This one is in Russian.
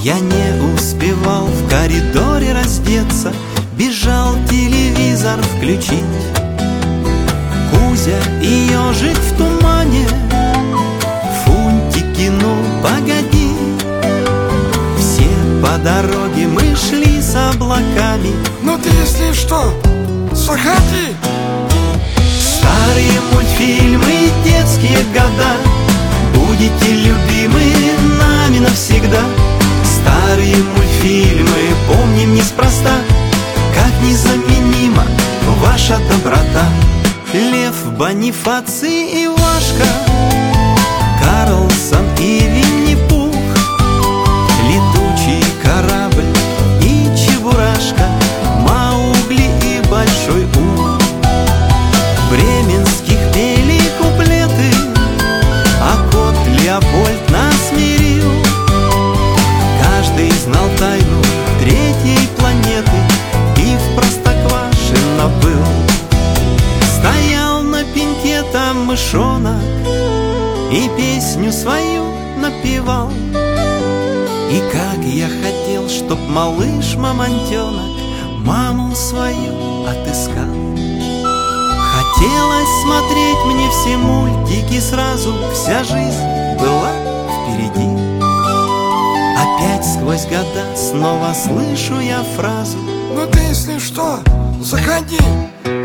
Я не успевал в коридоре раздеться, бежал телевизор включить. Кузя и ежик в тумане, Фунтики, ну погоди. Все по дороге мы шли с облаками. Ну ты, если что, заходи. Старые мультфильмы, детские года, будете любимы нами навсегда. Старые мультфильмы помним неспроста, как незаменима ваша доброта. Лев, Бонифаций, Ивашка, Карлсон и Винни-Пух, летучий корабль и Чебурашка, Маугли и Большой Ух. Бременских пели куплеты, а кот Леопольд нас мирил. Каждый знал тайну третьей планеты и в Простоквашино был. Стоял на пеньке там мышонок и песню свою напевал. И как я хотел, чтоб малыш-мамонтенок маму свою отыскал. Хотелось смотреть мне все мультики сразу, вся жизнь была впереди. Опять сквозь года снова слышу я фразу: Ну ты, если что, заходи.